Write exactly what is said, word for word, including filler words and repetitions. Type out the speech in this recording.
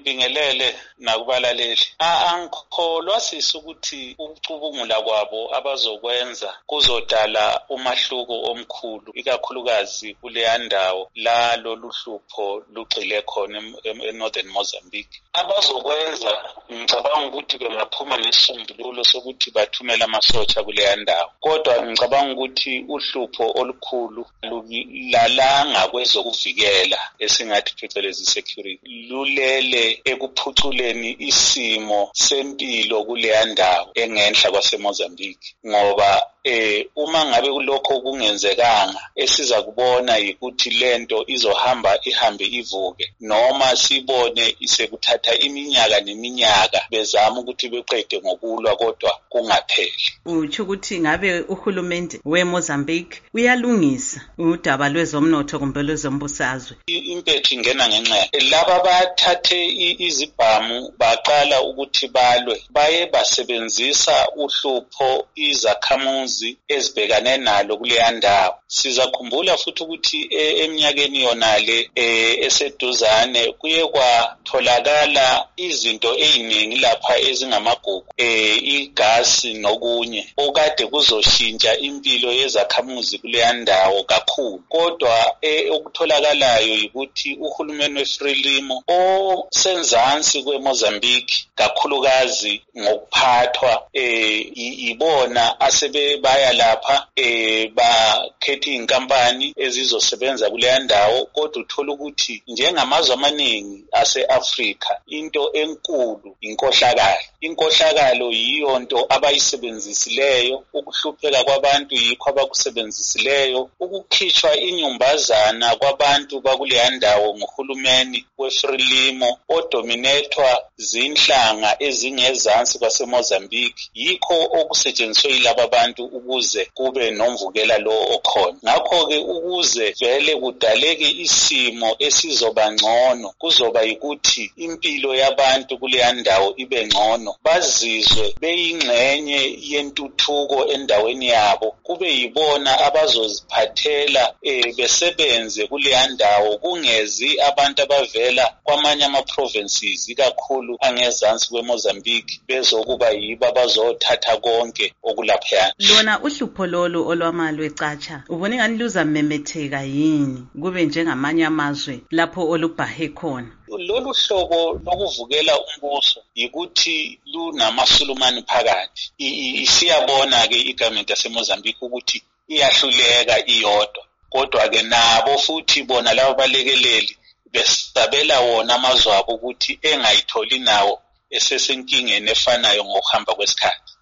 Ngibingelele nakubalaleli. Angikholwa sisi ukuthi ukucubungula kwabo abazokwenza kuzodala umahluko omkhulu ikakhulukazi kuleya ndawo la lolu hlupho lugxile khona eNorthern Mozambique. Abazokwenza ngicabanga ukuthi bengaphuma nesisombululo sokuthi bathumele amasotsha kuleya ndawo. Kodwa ngicabanga ukuthi uhlupho olukhulu lulalanga kwezokuvikela esingathi phecelezi security lulele ekuphuculeni isimo sempilo kuleya ndawo engenhla kwaseMozambique ngoba eh uma ngabe kulokho kungenzekanga esiza kubona ukuthi lento izohamba ihambe ivuke noma sibone isekuthatha iminyaka neminyaka bezama ukuthi beqede ngokulwa kodwa kungapheli. Uthi ukuthi ngabe uhulumende weMozambique uyalungisa udaba lwezomnotho kumbe lwezombusazwe. Impethu ingena ngenxa laba bathathe izibhamu baqala ukuthi balwe baye basebenzisa uhlupho izakhamuzi ezibhekane nalo kuleya ndawo. Sizakhumbula futhi ukuthi eminyakeni yonale eseduzane kuye kwatholakala izinto eziningi lapha ezingamagugu igasi nokunye okade kuzoshintsha impilo yezakhamuzi kuleya ndawo kakhulu. Kodwa okutholakalayo ukuthi uhulumeni weFrelimo osenzansi kweMozambique kakhulukazi ngokuphathwa ibona asebe baya lapha bakhetha inkampani ezizosebenza kuleya ndawo. Kodwa uthola ukuthi njengamazwe amaningi ase-Afrika into enkulu inkohlakalo. Inkohlakalo yiyo nto abayisebenzisileyo, ukuhlupheka kwabantu yikho abakusebenzisileyo, ukukhishwa inyumbazana kwabantu bakuleya ndawo ngohulumeni weFrelimo odominethwa zinhlanga ezingezansi kwaseMozambique yikho okusetshenziswe yilaba bantu ukuze kube nomvukela lo okhona. Ngakho-ke ukuze vele kudaleke isimo esizoba ngcono kuzoba yikuthi impilo yabantu kuleya ndawo ibe ngcono, bazizwe beyingxenye yentuthuko endaweni yabo, kube yibona abazoziphathela besebenze kuleya ndawo kungezi abantu abavela kwamanye ama-provinces ikakhulu angezansi kweMozambique bezokuba yibo abazothatha konke okulaphayana. Lona uhlupho lolu olwamalwe catsha ubone ngani luzamemetheka yini kube njengamanye amazwe lapho olubhahe khona? Lolu hlobo lokuvukela umbuso yikuthi lunamasulumani phakathi. Isiyabona-ke igovernment yaseMozambique ukuthi iyahluleka iyodwa, kodwa-ke nabo futhi bona laba balekeleli besabela wona amazwe abo ukuthi engayitholi nawo esesenkingeni efanayo ngokuhamba kwesikhathi.